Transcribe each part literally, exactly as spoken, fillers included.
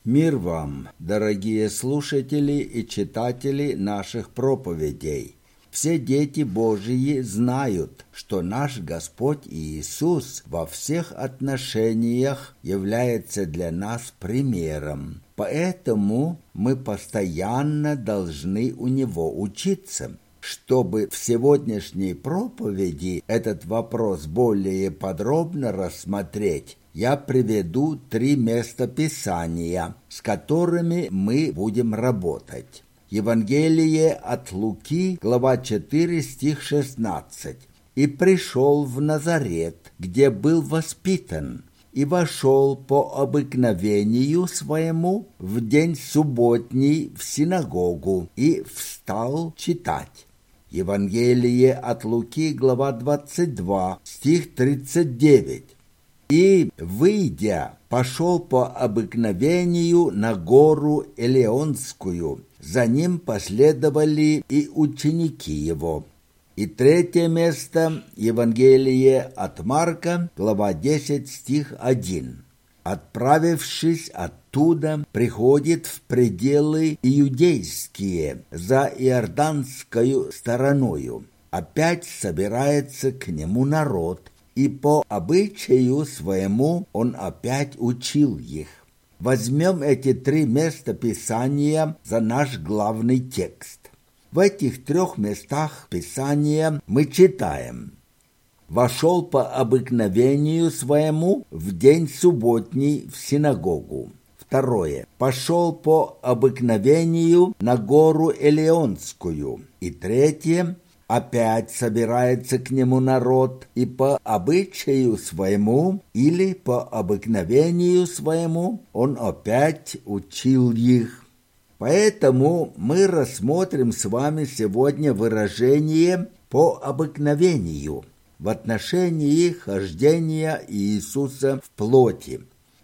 Мир вам, дорогие слушатели и читатели наших проповедей. Все дети Божьи знают, что наш Господь Иисус во всех отношениях является для нас примером. Поэтому мы постоянно должны у Него учиться. Чтобы в сегодняшней проповеди этот вопрос более подробно рассмотреть, я приведу три места Писания, с которыми мы будем работать. Евангелие от Луки, глава четыре, стих шестнадцать. «И пришел в Назарет, где был воспитан, и вошел по обыкновению своему в день субботний в синагогу, и встал читать». Евангелие от Луки, глава двадцать два, стих тридцать девять. «И, выйдя, пошел по обыкновению на гору Элеонскую, за ним последовали и ученики его». И третье место, Евангелие от Марка, глава десять, стих один. «Отправившись оттуда, приходит в пределы иудейские, за иорданскою стороною. Опять собирается к нему народ, и по обычаю своему он опять учил их». Возьмем эти три места Писания за наш главный текст. В этих трех местах Писания мы читаем: «Вошел по обыкновению своему в день субботний в синагогу». Второе. «Пошел по обыкновению на гору Элеонскую». И третье. «Опять собирается к нему народ, и по обычаю своему или по обыкновению своему он опять учил их». Поэтому мы рассмотрим с вами сегодня выражение «по обыкновению» в отношении хождения Иисуса в плоти.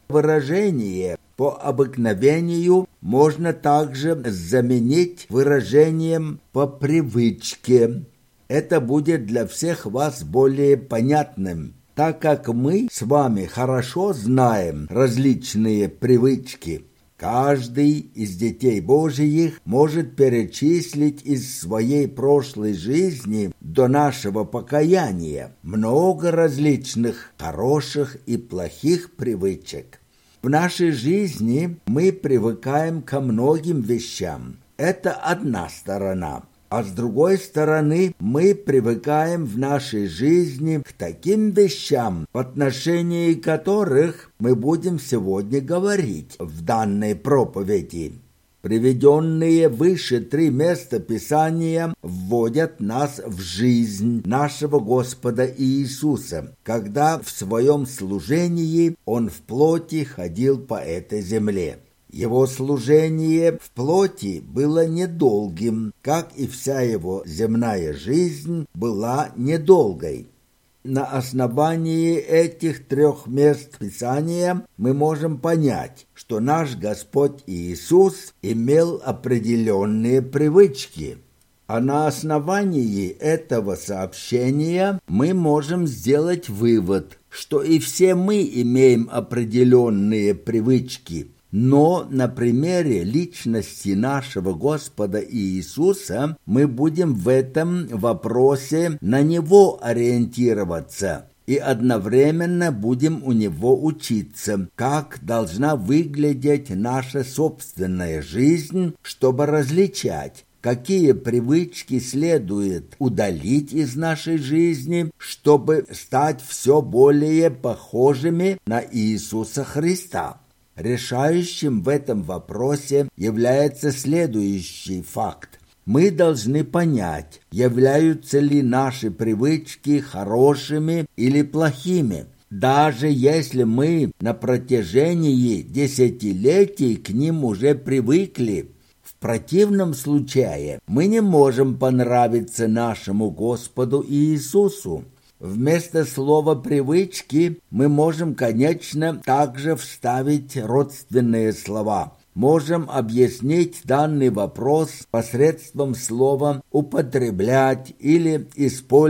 Выражение «по обыкновению» можно также заменить выражением «по привычке». Это будет для всех вас более понятным, так как мы с вами хорошо знаем различные привычки. Каждый из детей Божьих может перечислить из своей прошлой жизни до нашего покаяния много различных хороших и плохих привычек. В нашей жизни мы привыкаем ко многим вещам. Это одна сторона. А с другой стороны, мы привыкаем в нашей жизни к таким вещам, в отношении которых мы будем сегодня говорить в данной проповеди. Приведенные выше три места Писания вводят нас в жизнь нашего Господа Иисуса, когда в своем служении Он в плоти ходил по этой земле. Его служение в плоти было недолгим, как и вся его земная жизнь была недолгой. На основании этих трех мест Писания мы можем понять, что наш Господь Иисус имел определенные привычки. А на основании этого сообщения мы можем сделать вывод, что и все мы имеем определенные привычки. Но на примере личности нашего Господа Иисуса мы будем в этом вопросе на Него ориентироваться и одновременно будем у Него учиться, как должна выглядеть наша собственная жизнь, чтобы различать, какие привычки следует удалить из нашей жизни, чтобы стать все более похожими на Иисуса Христа. Решающим в этом вопросе является следующий факт. Мы должны понять, являются ли наши привычки хорошими или плохими, даже если мы на протяжении десятилетий к ним уже привыкли. В противном случае мы не можем понравиться нашему Господу Иисусу. Вместо слова «привычки» мы можем, конечно, также вставить родственные слова. Можем объяснить данный вопрос посредством слова «употреблять» или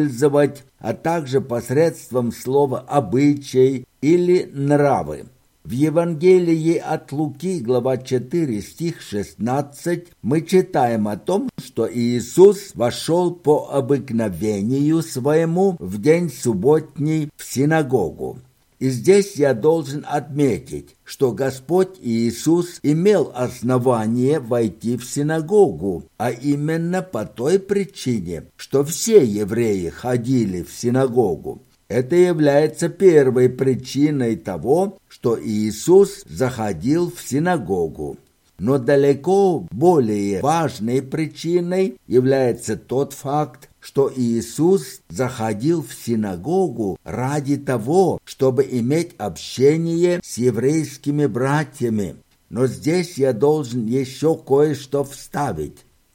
«использовать», а также посредством слова «обычай» или «нравы». В В Евангелии от Луки, глава четыре, стих шестнадцать, мы читаем о том, что Иисус вошел по обыкновению своему в день субботний в синагогу. И здесь я должен отметить, что Господь Иисус имел основание войти в синагогу, а именно по той причине, что все евреи ходили в синагогу. Это является первой причиной того, что Иисус заходил в синагогу. Но далеко более важной причиной является тот факт, что Иисус заходил в синагогу ради того, чтобы иметь общение с еврейскими братьями. Но здесь я должен еще кое-что вставить.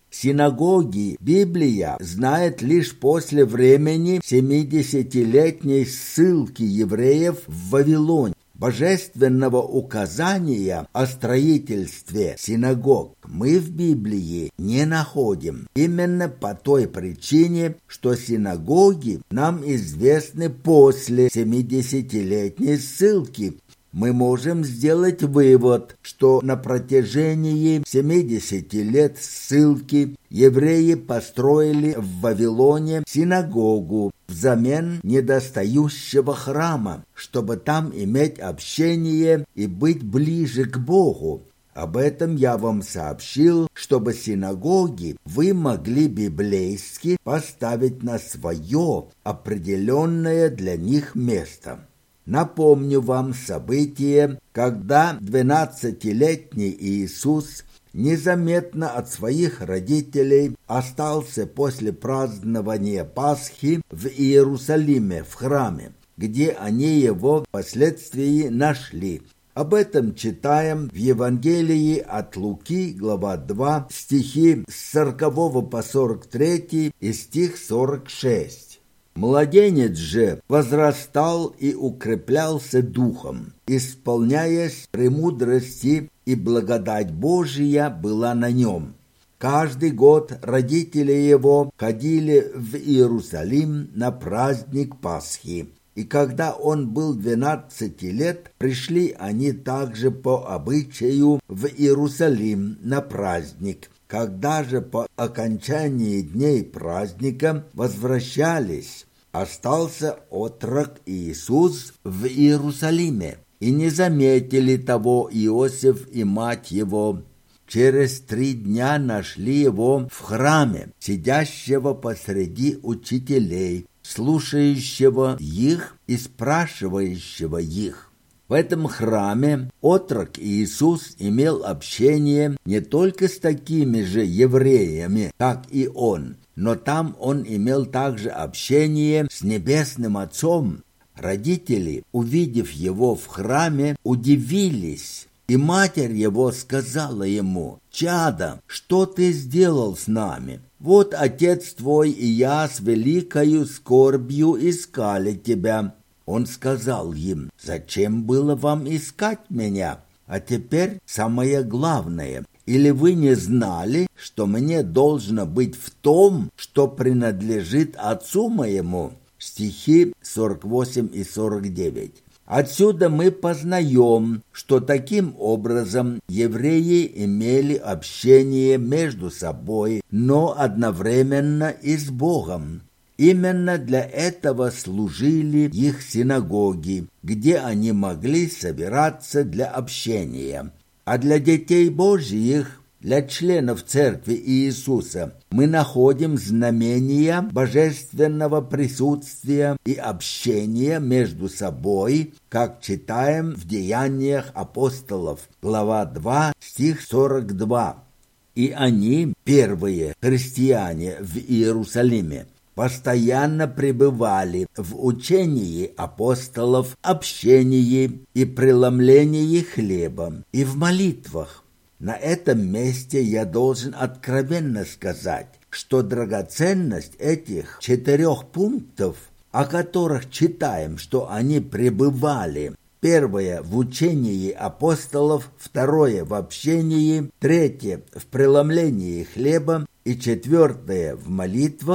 Синагоги Библия знает лишь после времени семидесятилетней ссылки евреев в Вавилон. Божественного указания о строительстве синагог мы в Библии не находим. Именно по той причине, что синагоги нам известны после семидесятилетней ссылки. Мы можем сделать вывод, что на протяжении семидесяти лет ссылки евреи построили в Вавилоне синагогу взамен недостающего храма, чтобы там иметь общение и быть ближе к Богу. Об этом я вам сообщил, чтобы синагоги вы могли библейски поставить на свое определенное для них место. Напомню вам событие, когда двенадцатилетний Иисус незаметно от своих родителей остался после празднования Пасхи в Иерусалиме, в храме, где они его впоследствии нашли. Об этом читаем в Евангелии от Луки, глава два, стихи с сорокового по сорок третий и стих сорок шесть. Младенец же возрастал и укреплялся духом, исполняясь премудрости, и благодать Божия была на нем. Каждый год родители его ходили в Иерусалим на праздник Пасхи. И когда он был двенадцати лет, пришли они также по обычаю в Иерусалим на праздник. Когда же по окончании дней праздника возвращались, остался отрок Иисус в Иерусалиме, и не заметили того Иосиф и мать его. Через три дня нашли его в храме, сидящего посреди учителей, слушающего их и спрашивающего их. В этом храме отрок Иисус имел общение не только с такими же евреями, как и он, но там он имел также общение с Небесным Отцом. Родители, увидев его в храме, удивились, и матерь его сказала ему: «Чадо, что ты сделал с нами? Вот отец твой и я с великою скорбью искали тебя». Он сказал им: «Зачем было вам искать меня? А теперь самое главное. Или вы не знали, что мне должно быть в том, что принадлежит отцу моему?» Стихи сорок восемь и сорок девять. Отсюда мы познаем, что таким образом евреи имели общение между собой, но одновременно и с Богом. Именно для этого служили их синагоги, где они могли собираться для общения. А для детей Божьих, для членов Церкви Иисуса, мы находим знамения божественного присутствия и общения между собой, как читаем в Деяниях апостолов, глава два, стих сорок два. И они, первые христиане в Иерусалиме, постоянно пребывали в учении апостолов, общении и преломлении хлеба, и в молитвах. На этом месте я должен откровенно сказать, что драгоценность этих четырех пунктов, о которых читаем, что они пребывали: первое – в учении апостолов, второе – в общении, третье – в преломлении хлеба и четвертое – в молитвах,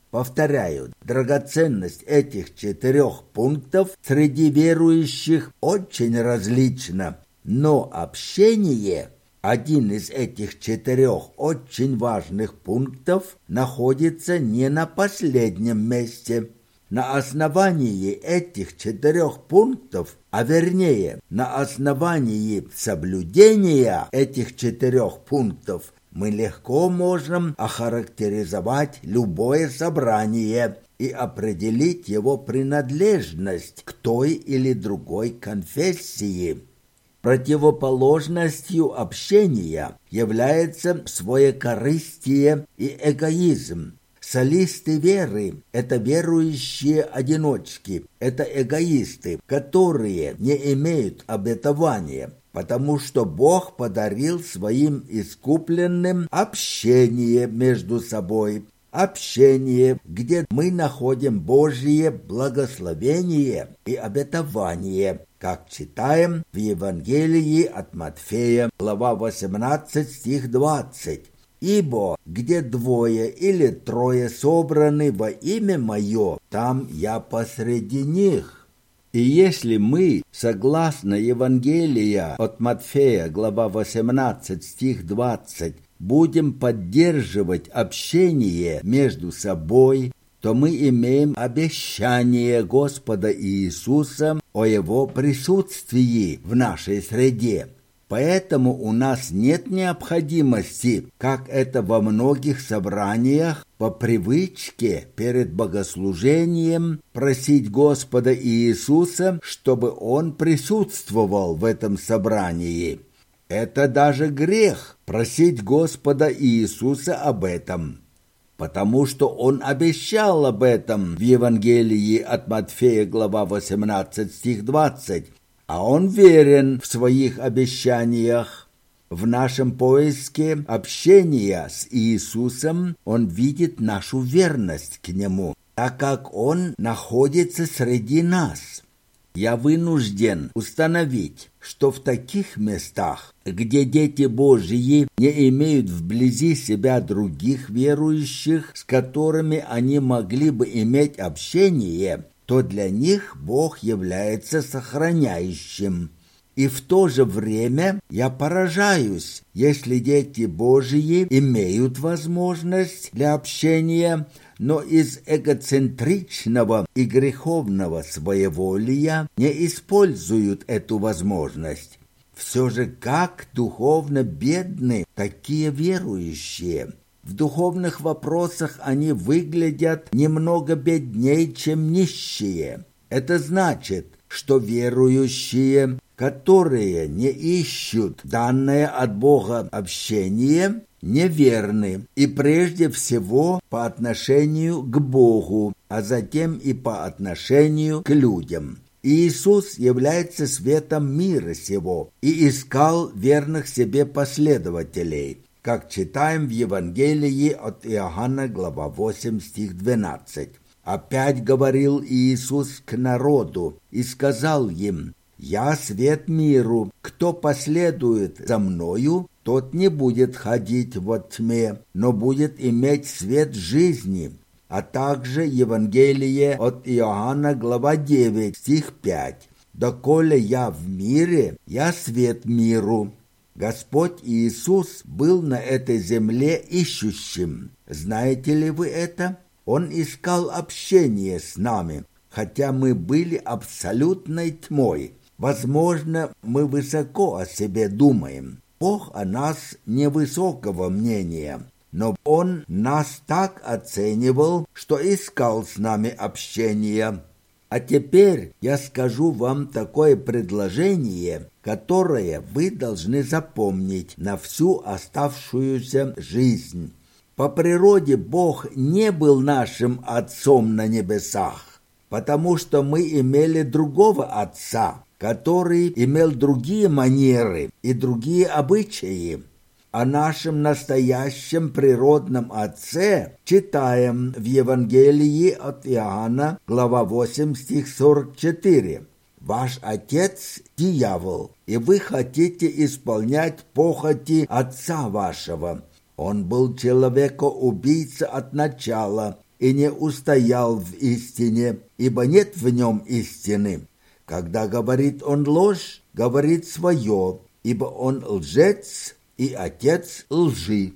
Повторяю, драгоценность этих четырех пунктов среди верующих очень различна, но общение, один из этих четырех очень важных пунктов, находится не на последнем месте. На основании этих четырех пунктов, а вернее, на основании соблюдения этих четырех пунктов, мы легко можем охарактеризовать любое собрание и определить его принадлежность к той или другой конфессии. Противоположностью общения является своекорыстие и эгоизм. Солисты веры – это верующие одиночки, это эгоисты, которые не имеют обетования, потому что Бог подарил своим искупленным общение между собой, общение, где мы находим Божье благословение и обетование, как читаем в Евангелии от Матфея, глава восемнадцать, стих двадцать. «Ибо где двое или трое собраны во имя Мое, там Я посреди них». И если мы, согласно Евангелия от Матфея, глава восемнадцать, стих двадцать, будем поддерживать общение между собой, то мы имеем обещание Господа Иисуса о Его присутствии в нашей среде. Поэтому у нас нет необходимости, как это во многих собраниях, по привычке перед богослужением просить Господа Иисуса, чтобы Он присутствовал в этом собрании. Это даже грех просить Господа Иисуса об этом, потому что Он обещал об этом в Евангелии от Матфея, глава восемнадцать, стих двадцать. А Он верен в своих обещаниях. В нашем поиске общения с Иисусом Он видит нашу верность к Нему, так как Он находится среди нас. Я вынужден установить, что в таких местах, где дети Божьи не имеют вблизи себя других верующих, с которыми они могли бы иметь общение, то для них Бог является сохраняющим. И в то же время я поражаюсь, если дети Божьи имеют возможность для общения, но из эгоцентричного и греховного своеволия не используют эту возможность. Все же как духовно бедны такие верующие! В духовных вопросах они выглядят немного беднее, чем нищие. Это значит, что верующие, которые не ищут данное от Бога общение, неверны, и прежде всего по отношению к Богу, а затем и по отношению к людям. Иисус является светом мира сего и искал верных себе последователей, как читаем в Евангелии от Иоанна, глава восемь, стих двенадцать. «Опять говорил Иисус к народу и сказал им: Я свет миру, кто последует за Мною, тот не будет ходить во тьме, но будет иметь свет жизни». А также Евангелие от Иоанна, глава девять, стих пять. «Доколе я в мире, я свет миру». Господь Иисус был на этой земле ищущим. Знаете ли вы это? Он искал общение с нами, хотя мы были абсолютной тьмой. Возможно, мы высоко о себе думаем. Бог о нас невысокого мнения, но Он нас так оценивал, что искал с нами общение. А теперь я скажу вам такое предложение, которое вы должны запомнить на всю оставшуюся жизнь. По природе Бог не был нашим Отцом на небесах, потому что мы имели другого Отца, который имел другие манеры и другие обычаи. О нашем настоящем природном Отце читаем в Евангелии от Иоанна, глава восемь, стих сорок четыре. «Ваш отец – дьявол, и вы хотите исполнять похоти отца вашего. Он был человекоубийца от начала и не устоял в истине, ибо нет в нем истины. Когда говорит он ложь, говорит свое, ибо он лжец и отец лжи.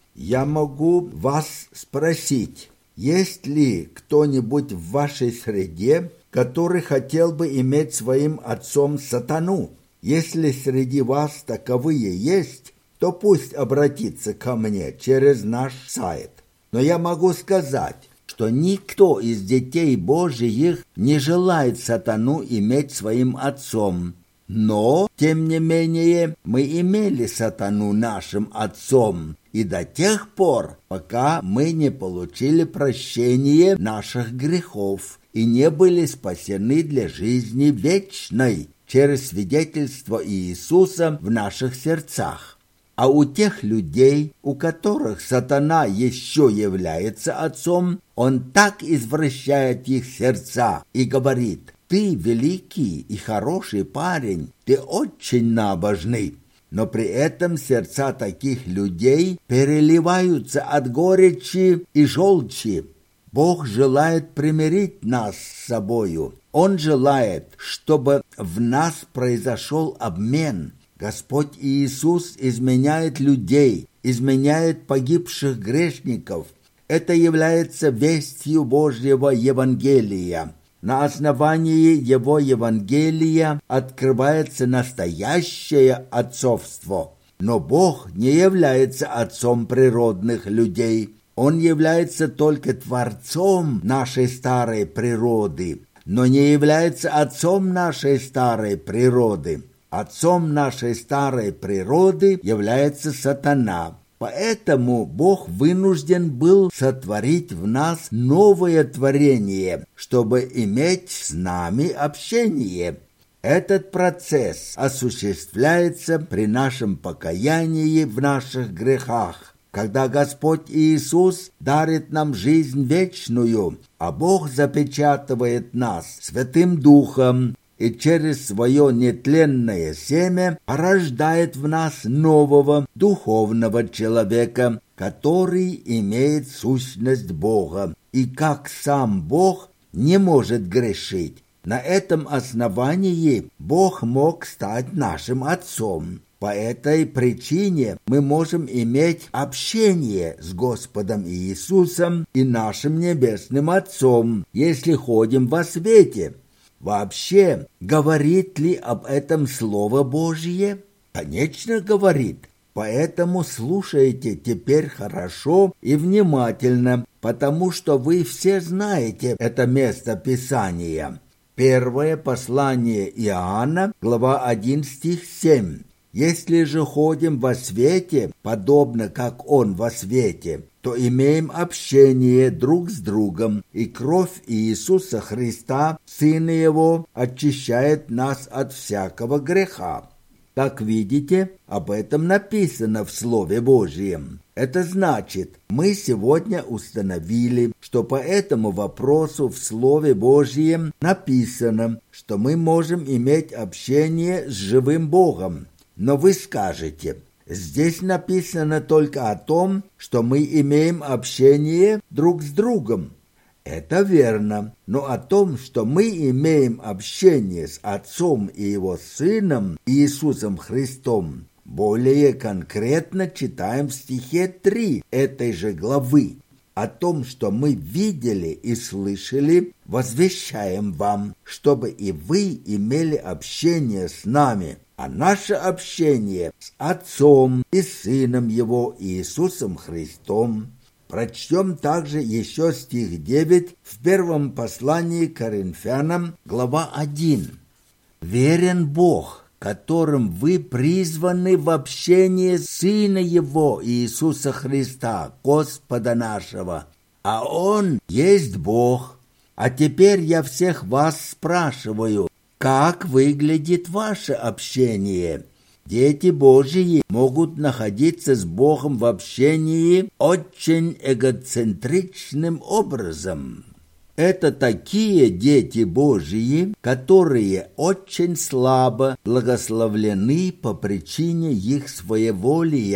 Я могу вас спросить, есть ли кто-нибудь в вашей среде, который хотел бы иметь своим отцом сатану? Если среди вас таковые есть, то пусть обратится ко мне через наш сайт. Но я могу сказать, что никто из детей Божиих не желает сатану иметь своим отцом. Но, тем не менее, мы имели сатану нашим отцом, и до тех пор, пока мы не получили прощение наших грехов и не были спасены для жизни вечной через свидетельство Иисуса в наших сердцах. А у тех людей, у которых сатана еще является отцом, он так извращает их сердца и говорит: «Ты великий и хороший парень, ты очень набожный». Но при этом сердца таких людей переливаются от горечи и желчи. Бог желает примирить нас с собою. Он желает, чтобы в нас произошел обмен. Господь Иисус изменяет людей, изменяет погибших грешников. Это является вестью Божьего Евангелия. На основании Его Евангелия открывается настоящее отцовство. Но Бог не является отцом природных людей. Он является только творцом нашей старой природы, но не является отцом нашей старой природы. Отцом нашей старой природы является сатана. Поэтому Бог вынужден был сотворить в нас новое творение, чтобы иметь с нами общение. Этот процесс осуществляется при нашем покаянии в наших грехах, когда Господь Иисус дарит нам жизнь вечную, а Бог запечатывает нас Святым Духом и через свое нетленное семя порождает в нас нового духовного человека, который имеет сущность Бога, и как сам Бог не может грешить. На этом основании Бог мог стать нашим Отцом. По этой причине мы можем иметь общение с Господом Иисусом и нашим Небесным Отцом, если ходим во свете. Вообще, говорит ли об этом Слово Божье? Конечно, говорит. Поэтому слушайте теперь хорошо и внимательно, потому что вы все знаете это место Писания. Первое послание Иоанна, глава один, стих семь. «Если же ходим во свете, подобно как Он во свете, то имеем общение друг с другом, и кровь Иисуса Христа, Сына Его, очищает нас от всякого греха». Как видите, об этом написано в Слове Божьем. Это значит, мы сегодня установили, что по этому вопросу в Слове Божьем написано, что мы можем иметь общение с живым Богом. Но вы скажете, здесь написано только о том, что мы имеем общение друг с другом. Это верно, но о том, что мы имеем общение с Отцом и Его Сыном Иисусом Христом, более конкретно читаем в стихе три этой же главы. О том, что мы видели и слышали, возвещаем вам, чтобы и вы имели общение с нами. А наше общение с Отцом и Сыном Его Иисусом Христом. Прочтем также еще стих девять в первом послании к Коринфянам, глава один. «Верен Бог, которым вы призваны в общение Сына Его Иисуса Христа, Господа нашего. А Он есть Бог. А теперь я всех вас спрашиваю, как выглядит ваше общение? Дети Божьи могут находиться с Богом в общении очень эгоцентричным образом. Это такие дети Божьи, которые очень слабо благословлены по причине их своеволия,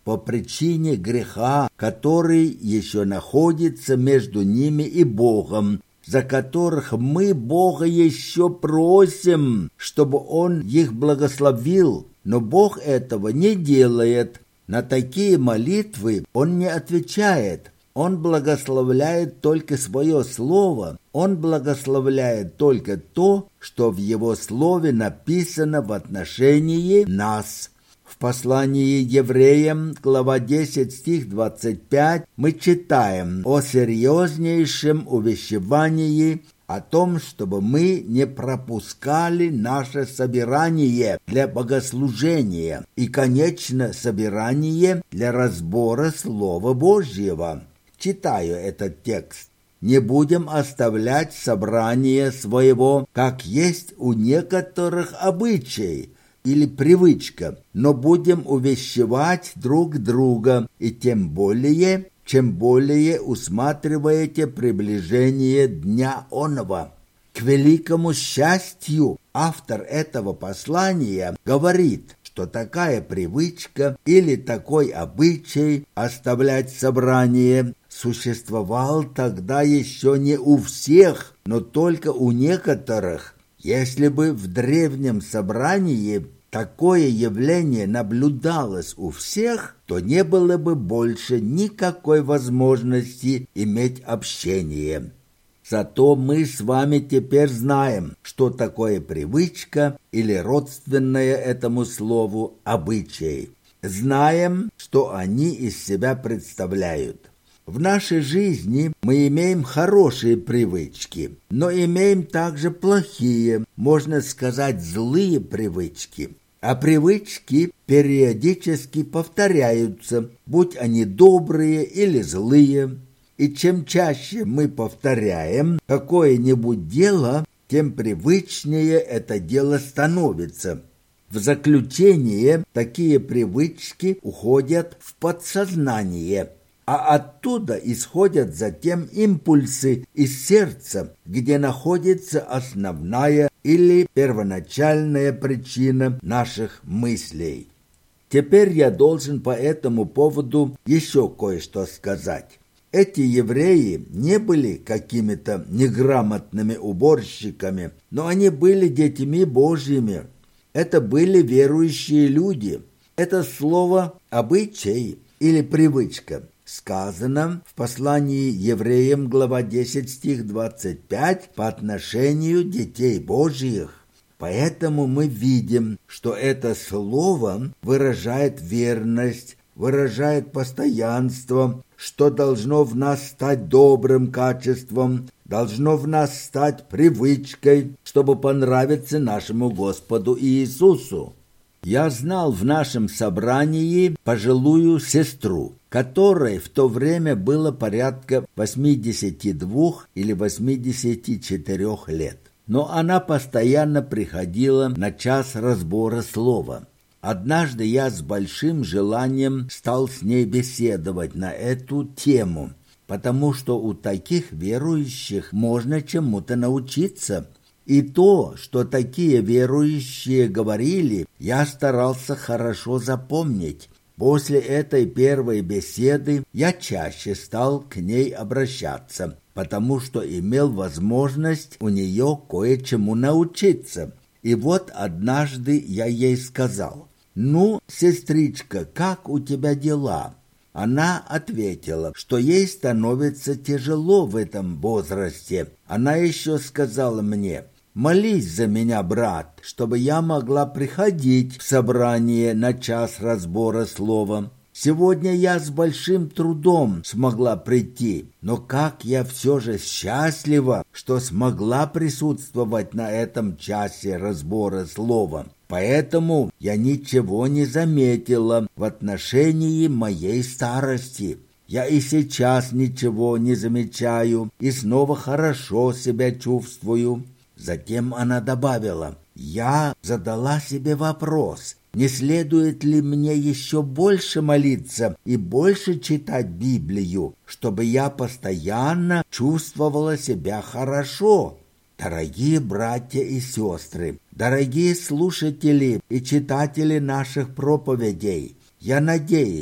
по причине греха, который еще находится между ними и Богом, за которых мы Бога еще просим, чтобы Он их благословил. Но Бог этого не делает. На такие молитвы Он не отвечает. Он благословляет только свое слово. Он благословляет только то, что в Его слове написано в отношении нас. В послании евреям, глава десять, стих двадцать пять, мы читаем о серьезнейшем увещевании, о том, чтобы мы не пропускали наше собирание для богослужения и, конечно, собирание для разбора Слова Божьего. Читаю этот текст. «Не будем оставлять собрание своего, как есть у некоторых обычай или привычка, но будем увещевать друг друга, и тем более, чем более усматриваете приближение дня оного». К великому счастью, автор этого послания говорит, что такая привычка или такой обычай оставлять собрание существовал тогда еще не у всех, но только у некоторых. Если бы в древнем собрании такое явление наблюдалось у всех, то не было бы больше никакой возможности иметь общение. Зато мы с вами теперь знаем, что такое привычка или родственное этому слову обычай. Знаем, что они из себя представляют. В нашей жизни мы имеем хорошие привычки, но имеем также плохие, можно сказать, злые привычки. А привычки периодически повторяются, будь они добрые или злые. И чем чаще мы повторяем какое-нибудь дело, тем привычнее это дело становится. В заключение такие привычки уходят в подсознание, а оттуда исходят затем импульсы из сердца, где находится основная или первоначальная причина наших мыслей. Теперь я должен по этому поводу еще кое-что сказать. Эти евреи не были какими-то неграмотными уборщиками, но они были детьми Божьими. Это были верующие люди. Это слово «обычай» или «привычка» сказано в послании евреям, глава десять, стих двадцать пять, по отношению детей Божьих. Поэтому мы видим, что это слово выражает верность, выражает постоянство, что должно в нас стать добрым качеством, должно в нас стать привычкой, чтобы понравиться нашему Господу Иисусу. Я знал в нашем собрании пожилую сестру, которой в то время было порядка восьмидесяти двух или восьмидесяти четырёх лет. Но она постоянно приходила на час разбора слова. Однажды я с большим желанием стал с ней беседовать на эту тему, потому что у таких верующих можно чему-то научиться. И то, что такие верующие говорили, я старался хорошо запомнить. После этой первой беседы я чаще стал к ней обращаться, потому что имел возможность у нее кое-чему научиться. И вот однажды я ей сказал: «Ну, сестричка, как у тебя дела?» Она ответила, что ей становится тяжело в этом возрасте. Она еще сказала мне: «Молись за меня, брат, чтобы я могла приходить в собрание на час разбора слова. Сегодня я с большим трудом смогла прийти, но как я все же счастлива, что смогла присутствовать на этом часе разбора слова. Поэтому я ничего не заметила в отношении моей старости. Я и сейчас ничего не замечаю и снова хорошо себя чувствую». Затем она добавила: «Я задала себе вопрос, не следует ли мне еще больше молиться и больше читать Библию, чтобы я постоянно чувствовала себя хорошо». Дорогие братья и сестры, дорогие слушатели и читатели наших проповедей, я надеюсь,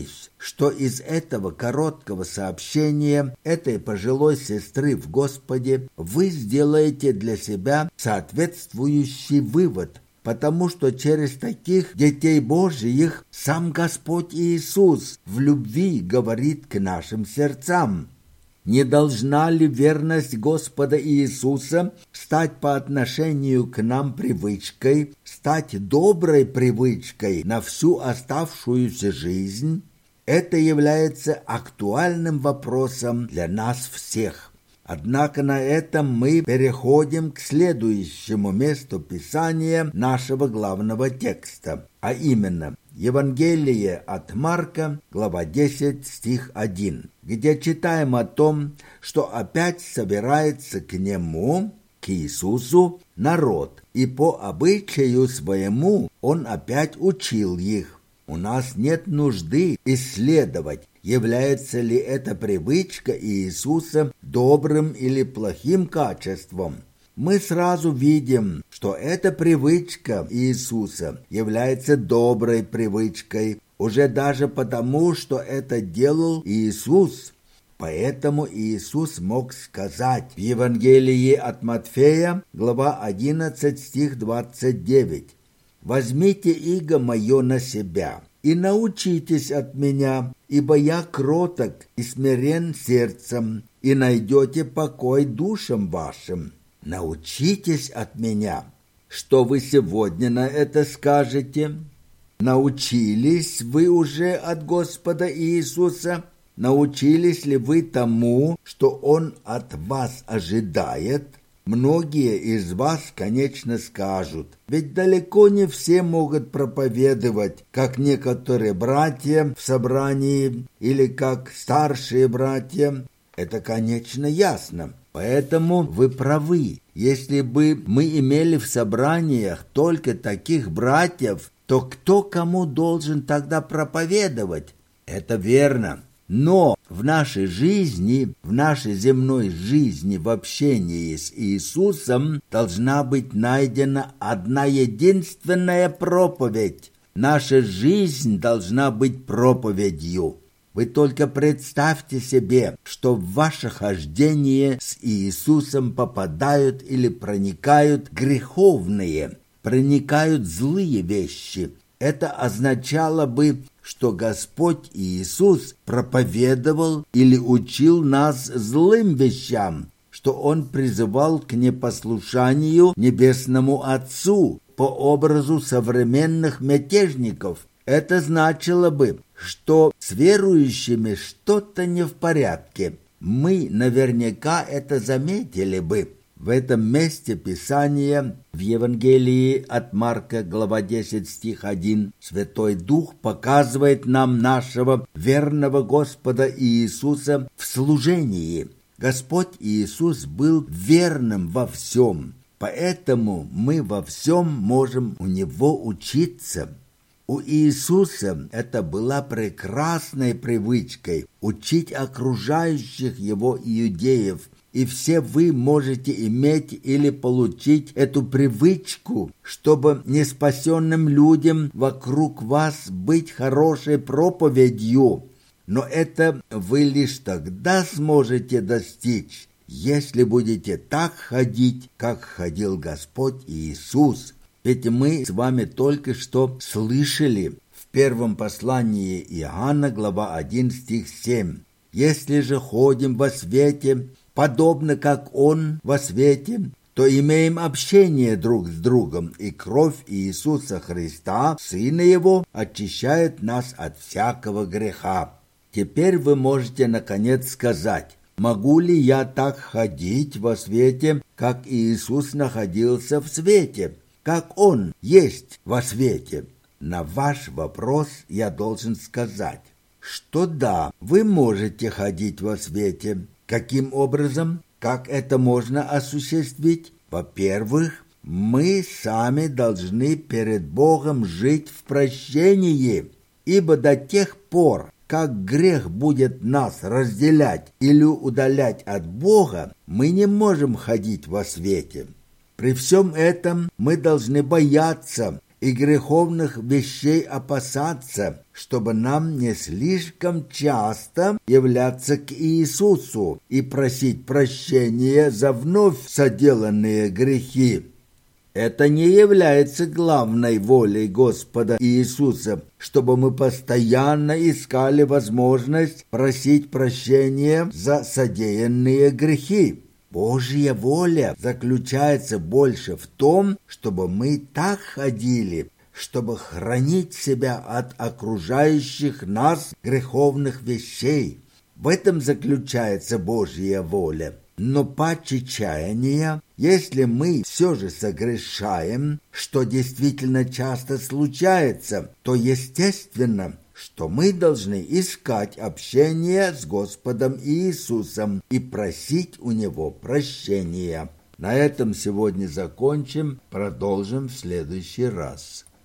что из этого короткого сообщения этой пожилой сестры в Господе вы сделаете для себя соответствующий вывод, потому что через таких детей Божиих сам Господь Иисус в любви говорит к нашим сердцам. Не должна ли верность Господа Иисуса стать по отношению к нам привычкой, стать доброй привычкой на всю оставшуюся жизнь? Это является актуальным вопросом для нас всех. Однако на этом мы переходим к следующему месту Писания нашего главного текста, а именно Евангелие от Марка, глава десять, стих один, где читаем о том, что опять собирается к нему, к Иисусу, народ, и по обычаю своему он опять учил их. У нас нет нужды исследовать, является ли эта привычка Иисуса добрым или плохим качеством. Мы сразу видим, что эта привычка Иисуса является доброй привычкой, уже даже потому, что это делал Иисус. Поэтому Иисус мог сказать в Евангелии от Матфея, глава одиннадцать, стих двадцать девять, «Возьмите иго мое на себя и научитесь от меня, ибо я кроток и смирен сердцем, и найдете покой душам вашим». Научитесь от меня. Что вы сегодня на это скажете? Научились вы уже от Господа Иисуса? Научились ли вы тому, что Он от вас ожидает? Многие из вас, конечно, скажут, ведь далеко не все могут проповедовать, как некоторые братья в собрании или как старшие братья. Это, конечно, ясно. Поэтому вы правы. Если бы мы имели в собраниях только таких братьев, то кто кому должен тогда проповедовать? Это верно. Но в нашей жизни, в нашей земной жизни, в общении с Иисусом должна быть найдена одна единственная проповедь. Наша жизнь должна быть проповедью. Вы только представьте себе, что в ваше хождение с Иисусом попадают или проникают греховные, проникают злые вещи. Это означало бы, что Господь Иисус проповедовал или учил нас злым вещам, что Он призывал к непослушанию Небесному Отцу по образу современных мятежников. Это значило бы, что с верующими что-то не в порядке. Мы наверняка это заметили бы. В этом месте Писания, в Евангелии от Марка, глава десять, стих один, Святой Дух показывает нам нашего верного Господа Иисуса в служении. Господь Иисус был верным во всем, поэтому мы во всем можем у Него учиться. У Иисуса это была прекрасной привычкой учить окружающих Его иудеев, и все вы можете иметь или получить эту привычку, чтобы неспасенным людям вокруг вас быть хорошей проповедью. Но это вы лишь тогда сможете достичь, если будете так ходить, как ходил Господь Иисус. Ведь мы с вами только что слышали в первом послании Иоанна, глава один, стих семь. «Если же ходим во свете, подобно как Он во свете, то имеем общение друг с другом, и кровь Иисуса Христа, Сына Его, очищает нас от всякого греха». Теперь вы можете наконец сказать: могу ли я так ходить во свете, как Иисус находился в свете, как Он есть во свете? На ваш вопрос я должен сказать, что да, вы можете ходить во свете. Каким образом? Как это можно осуществить? Во-первых, мы сами должны перед Богом жить в прощении, ибо до тех пор, как грех будет нас разделять или удалять от Бога, мы не можем ходить во свете. При всем этом мы должны бояться и греховных вещей опасаться, чтобы нам не слишком часто являться к Иисусу и просить прощения за вновь соделанные грехи. Это не является главной волей Господа Иисуса, чтобы мы постоянно искали возможность просить прощения за содеянные грехи. Божья воля заключается больше в том, чтобы мы так ходили, чтобы хранить себя от окружающих нас греховных вещей. В этом заключается Божья воля. Но паче чаяния, если мы все же согрешаем, что действительно часто случается, то естественно, что мы должны искать общение с Господом Иисусом и просить у Него прощения. На этом сегодня закончим, продолжим в следующий раз.